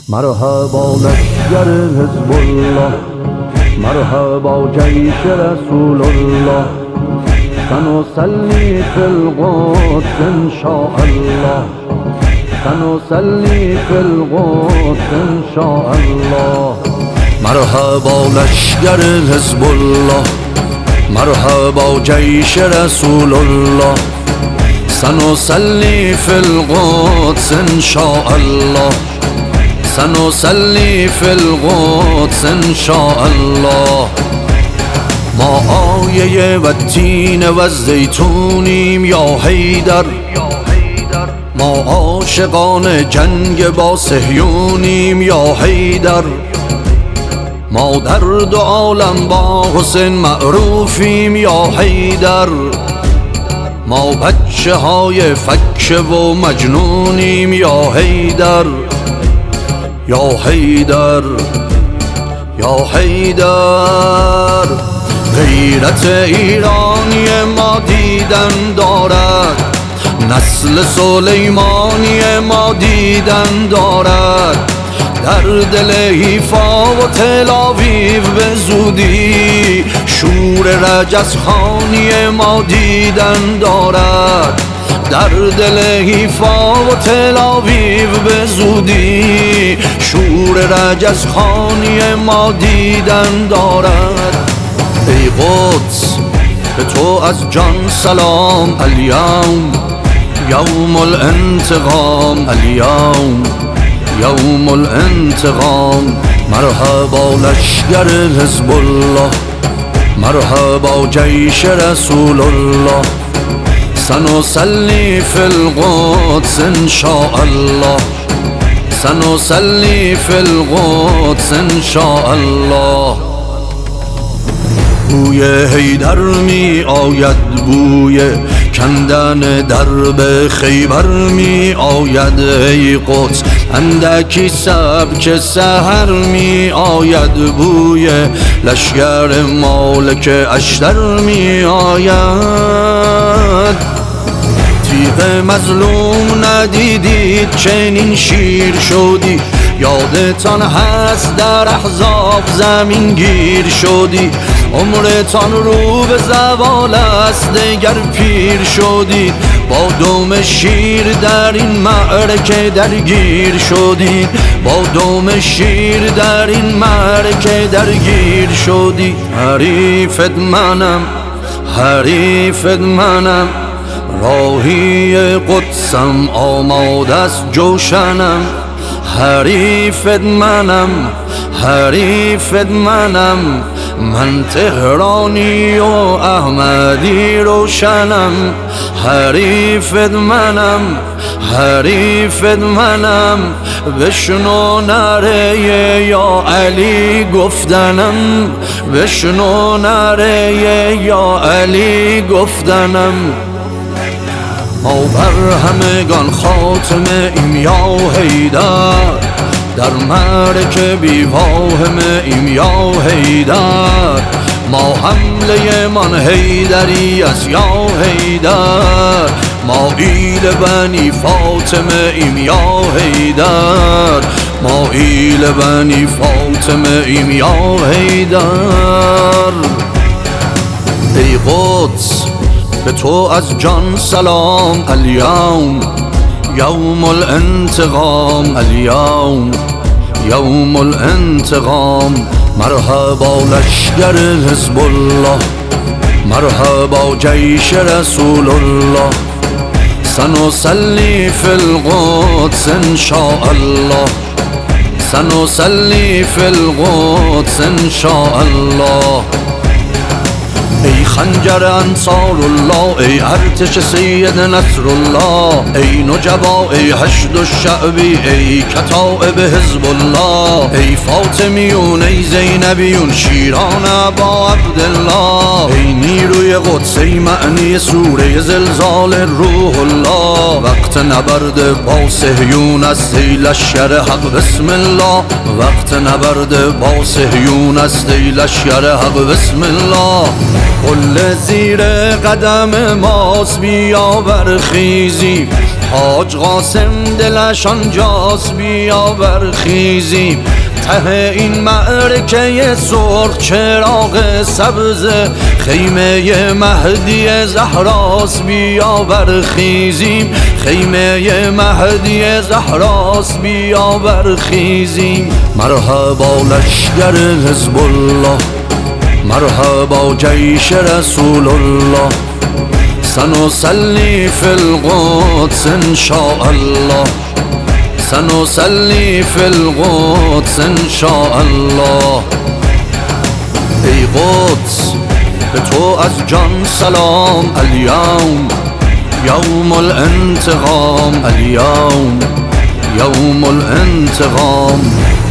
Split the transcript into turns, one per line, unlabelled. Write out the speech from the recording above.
مرحبا لشکر حزب الله، مرحبا جیش رسول الله، سنصلي في القدس إن شاء الله، سنصلي في القدس إن شاء الله. مرحبا لشکر حزب الله، مرحبا جیش رسول الله، سنصلي في القدس إن شاء الله، سنصلي في القدس إن شاء الله. ما آیه و تین و زیتونیم یا حیدر، ما عاشقان جنگ با صهیونیم یا حیدر، ما در دو عالم با حسین معروفیم یا حیدر، ما بچه های فکه و مجنونیم یا حیدر، یا حیدر، یا حیدر. غیرت ایرانی ما دیدن دارد، نسل سلیمانی ما دیدن دارد، در دل حیفا و تل‌آویو به زودی شور رجزخانی ما دیدن دارد، در دل حیفا و تل‌آویو به زودی شور رجزخانی ما دیدن دارد. ای قدس به تو از جان سلام، الیوم یوم الانتقام، الیوم یوم الانتقام. مرحبا لشکر حزب الله، مرحبا جیش رسول الله، سنصلي في القدس إن شاء الله، سنصلي في القدس إن شاء الله. بوی حیدر می آید، بوی کندن درب خیبر می آید، ای قدس اندکی سبک سحر می آید، بوی لشکر مالک اشتر می آید. تیغ مظلوم ندیدید چنین شیر شدی، یادتان هست در احزاب زمین گیر شدی، عمرتان رو به زوال است دگر پیر شدید، با دم شیر در این معرکه درگیر شدید، با دم شیر در این معرکه درگیر شدید. حریفت منم، حریفت منم، راهی قدسم آماده است جوشنم، حریفت منم، حریفت منم، من تهرانی و احمدی روشنم، حریفت منم، حریفت منم، بشنو نره یا علی گفتنم، بشنو نره یا علی گفتنم. ما بر همگان خاتمه ایم یا حیدر، در معرکه بی واهمه ایم یا حیدر، ما حمله من حیدری است یا حیدر، ما ایل بنی فاطمه ایم یا حیدر، ما ایل بنی فاطمه ایم یا حیدر. ای قدس به تو از جان سلام، الیوم یوم الانتقام، الیوم یوم الانتقام. مرحبا لشکر حزب الله، مرحبا جیش رسول الله، سنصلي في القدس إن شاء الله، سنصلي في القدس إن شاء الله. ای خنجر انصار الله، ای ارتش سید نصر الله، ای نجبا، ای حشد الشعبی، ای کتائب حزب الله، ای فاطمیون، ای زینبیون، شیران ابا عبدالله، ای نیروی قدس، ای معنی سوره زلزال روح الله. وقت نبرد با صهیون است ای لشکر حق بسم الله، وقت نبرد با صهیون است ای لشکر حق بسم الله. قل قله زیر قدم ماست بیا برخیزیم حاج قاسم دلش آنجاست بیا برخیزیم ته این معرکه سرخ چراغ سبز خیمه مهدی زهراست بیا برخیزیم خیمه مهدی زهراست بیا برخیزیم مرحبا لشگر حزب الله مرحبا جیش رسول الله سنصلي في القدس إن شاء الله سنصلي في القدس إن شاء الله ای قدس به تو از جان سلام اليوم يوم الانتقام اليوم يوم الانتقام